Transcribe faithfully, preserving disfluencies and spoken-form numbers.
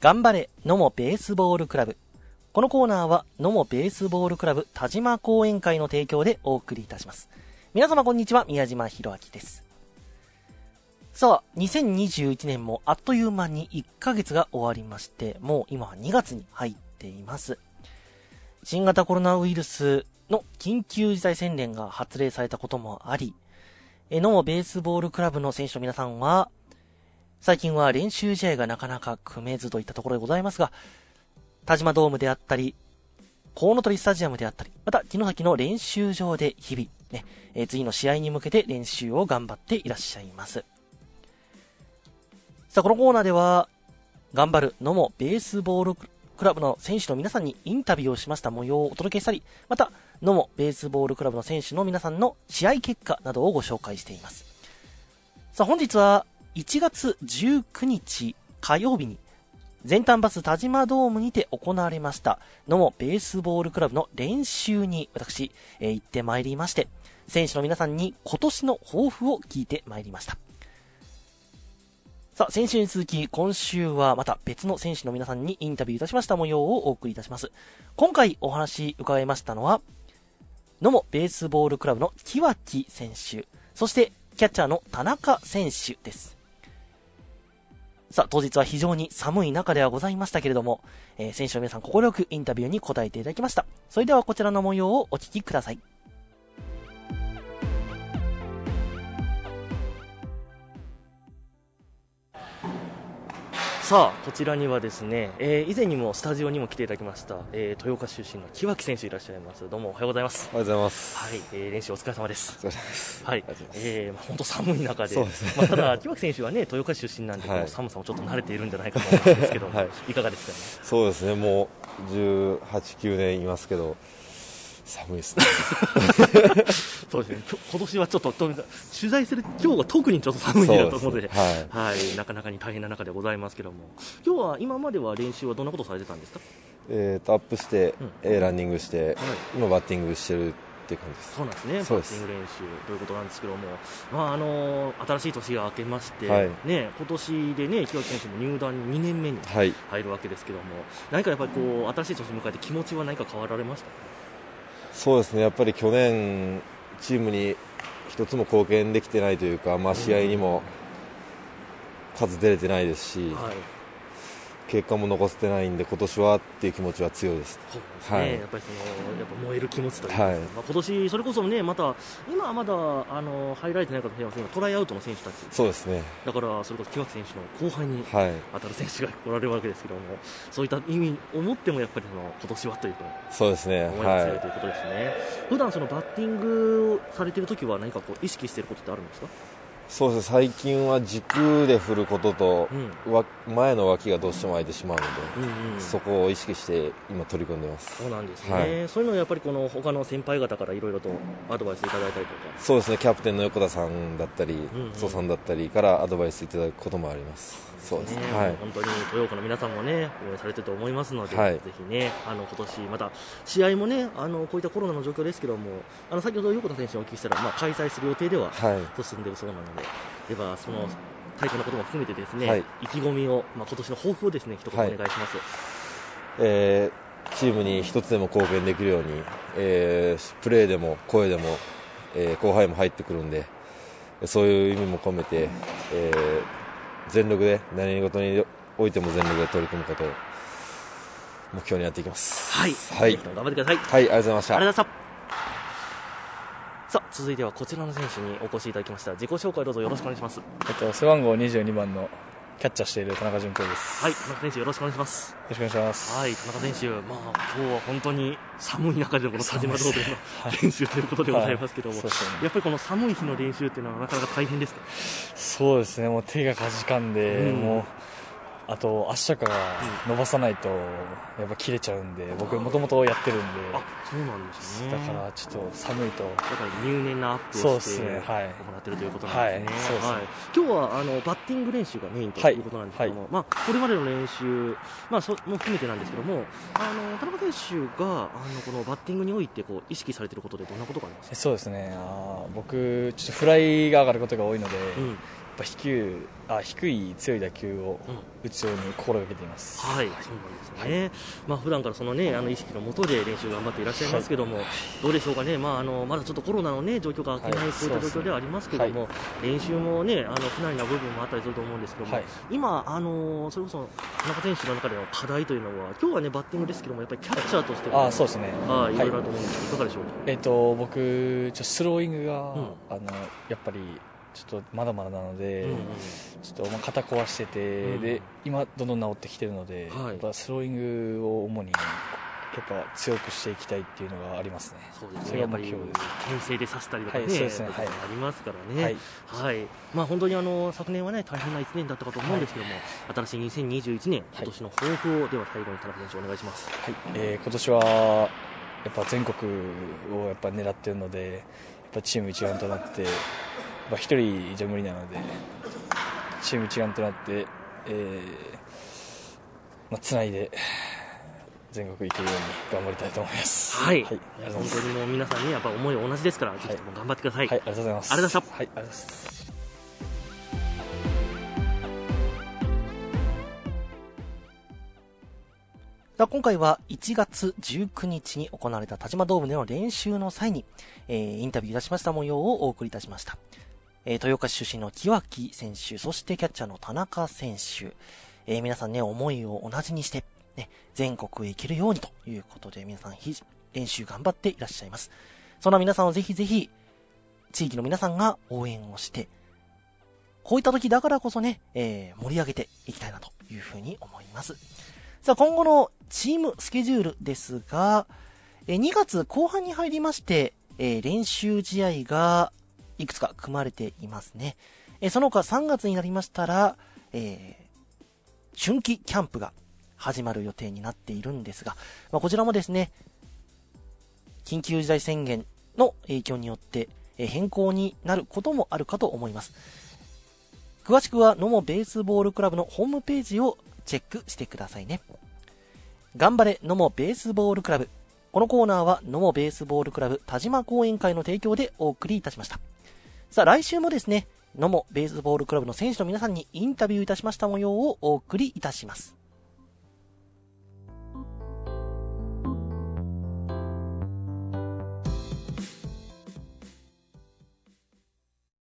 頑張れ野茂ベースボールクラブ。このコーナーは野茂ベースボールクラブ田島講演会の提供でお送りいたします。皆様こんにちは、宮島博明です。さあ、にせんにじゅういちねんもあっという間にいっかげつが終わりまして、もう今はにがつに入っています。新型コロナウイルスの緊急事態宣言が発令されたこともあり、野茂ベースボールクラブの選手の皆さんは、最近は練習試合がなかなか組めずといったところでございますが、田島ドームであったり、コウノトリスタジアムであったり、また城崎の練習場で日々、ね、えー、次の試合に向けて練習を頑張っていらっしゃいます。さあ、このコーナーでは、頑張る野茂ベースボールクラブの選手の皆さんにインタビューをしました模様をお届けしたり、また、野茂ベースボールクラブの選手の皆さんの試合結果などをご紹介しています。さあ、本日はいちがつじゅうくにち火曜日に全丹バス田島ドームにて行われました野茂ベースボールクラブの練習に私、えー、行ってまいりまして、選手の皆さんに今年の抱負を聞いてまいりました。さあ、先週に続き今週はまた別の選手の皆さんにインタビューいたしました模様をお送りいたします。今回お話伺いましたのは野茂ベースボールクラブの木脇選手、そしてキャッチャーの田中選手です。さあ、当日は非常に寒い中ではございましたけれども、えー、選手の皆さん心よくインタビューに答えていただきました。それではこちらの模様をお聞きください。さあ、こちらにはですね、えー、以前にもスタジオにも来ていただきました、えー、豊岡出身の木脇選手いらっしゃいます。どうもおはようございます。 おはようございます。 はい、えー、練習お疲れ様です。 お疲れ様です。 はい、えー、まあ、本当寒い中で、 そうですね。 まあ、ただ木脇選手はね、豊岡出身なんで、はい、この寒さもちょっと慣れているんじゃないかと思うんですけど、はい、いかがですかね。 そうですね、もうじゅうはち、きゅうねんいますけど、寒いですね。 そうですね、今年はちょっと取材する今日は特にちょっと寒いなと思うので、はいはい、なかなかに大変な中でございますけども、今日は今までは練習はどんなことをされてたんですか。 えーとアップして、うん、ランニングして、はい、今バッティングしてるっていう感じです。 そうなんですね。バッティング練習ということなんですけども、まああのー、新しい年が明けまして、はい、ね、今年でね木脇選手も入団にねんめに入るわけですけども、はい、何かやっぱりこう新しい年を迎えて気持ちは何か変わられましたか。 そうですね、やっぱり去年チームに一つも貢献できてないというか、まあ、試合にも数出れてないですし、はい、結果も残せてないんで今年はっていう気持ちは強いです。 そうですね、はい、やっぱりそのやっぱ燃える気持ちというか、はい、まあ、今年それこそね、また今はまだあの入られてないかもしれませんがトライアウトの選手たち、 そうですね、 だからそれこそ木脇選手の後輩に当たる選手が来られるわけですけども、はい、そういった意味を持ってもやっぱりその今年はというか、 そうですね、 思いが強いということですね。はい、普段そのバッティングされているときは何かこう意識していることってあるんですか。 そうですね、最近は軸で振ることと、うん、わ前の脇がどうしても空いてしまうので、うんうん、そこを意識して今取り組んでます。 そうなんですね、はい、そういうのはやっぱりこの他の先輩方からいろいろとアドバイスいただいたりとか。 そうですね、キャプテンの横田さんだったり曽、うん、さんだったりからアドバイスいただくこともあります。そうですね、はい、 本当に豊岡の皆さんもね応援されてると思いますので、はい、ぜひねあの今年また試合もねあのこういったコロナの状況ですけども、あの先ほど横田選手にお聞きしたら、まあ、開催する予定では進んでいるそうなので、ではその大会のことも含めてですね、はい、意気込みを、まあ、今年の抱負をですね一言お願いします。はい、 えー、チームに一つでも貢献できるように、えー、プレーでも声でも、えー、後輩も入ってくるんで、そういう意味も込めて、えー、全力で何事においても全力で取り組むことを目標にやっていきます。 はい、はい、頑張ってください。 はい、ありがとうございました。 ありがとうございました。さあ、続いてはこちらの選手にお越しいただきました。自己紹介どうぞよろしくお願いします。 えっと、背番号にじゅうにばんのキャッチャーしている田中純平です。 はい、田中選手よろしくお願いします。 よろしくお願いします。 はい、田中選手、まあ今日は本当に寒い中でのこの田島ドームでの練習ということでございますけども、はいはい、やっぱりこの寒い日の練習っていうのはなかなか大変ですか。 そうですね、もう手がかじかんで、うん、もうあと足とかが伸ばさないとやっぱ切れちゃうんで、僕もともとやってるんで。 あ、そうなんですね。 だからちょっと寒いとやっぱり入念なアップをして行っているということなんですね。はい、そうですね。はい、今日はあのバッティング練習がメインということなんですけども、はいはい、まあ、これまでの練習、まあ、そも含めてなんですけども、あの田中選手があのこのバッティングにおいてこう意識されていることでどんなことがありますか。 そうですね、あ僕ちょっとフライが上がることが多いので、うん、 ぱ低い、あ低い強い打球を打つように心がけています。 はい、そうなんですよね。はい、まあ普段からそのね、あの意識のもとで練習頑張っていらっしゃいますけども、はい、どうでしょうかね。まああのまだちょっとコロナのね状況が明けない、はい、そういった状況ではありますけども、はい、練習もねあの不慣れな部分もあったりすると思うんですけども、はい、今あのそれこそ田中選手の中での課題というのは、今日はねバッティングですけども、やっぱりキャッチャーとしては、ね、 あそうですね。 はい、いろいろあると思うんですけど、いかがでしょうか。 えっと僕ちょスローイングが、うん、あのやっぱりちょっとまだまだなので、うんうん、ちょっとまあ肩壊してて、うん、で今どんどん治ってきてるので、はい、やっぱスローイングを主にやっぱ強くしていきたいっていうのがありますね。 そうですね。それが目標です。牽制で刺したりとかね、はい、 そうですね、はい、 ありますからね。 はい、 はい、まあ本当にあの昨年はね大変ないちねんだったかと思うんですけども、はい、新しいにせんにじゅういちねん今年の抱負をでは最後に田中選手お願いします。 はい、えー、今年はやっぱ全国をやっぱ狙ってるので、やっぱチーム一丸となって一人じゃ無理なのでチーム一丸となって、えーまあ、つないで全国行けるように頑張りたいと思います。 はい、はい、本当にもう皆さんねやっぱ思い同じですから、はい、ぜひとも頑張ってください。 はい、ありがとうございます。 ありがとうございました。 はい、ありがとうございます。 今回はいちがつじゅうくにちに行われた田島ドームでの練習の際に、えー、インタビューいたしました模様をお送りいたしました。えー、豊岡市出身の木脇選手、そしてキャッチャーの田中選手、えー、皆さんね思いを同じにして、ね、全国へ行けるようにということで皆さん練習頑張っていらっしゃいます。そんな皆さんをぜひぜひ地域の皆さんが応援をして、こういった時だからこそね、えー、盛り上げていきたいなというふうに思います。さあ今後のチームスケジュールですが、にがつこう半に入りまして、えー、練習試合がいくつか組まれていますね。えー、その他さんがつになりましたら、えー、春季キャンプが始まる予定になっているんですが、まあ、こちらもですね、緊急事態宣言の影響によって、えー、変更になることもあるかと思います。詳しくは野茂ベースボールクラブのホームページをチェックしてくださいね。頑張れ野茂ベースボールクラブ。このコーナーは野茂ベースボールクラブ田島講演会の提供でお送りいたしました。さあ来週もですね、野茂ベースボールクラブの選手の皆さんにインタビューいたしました模様をお送りいたします。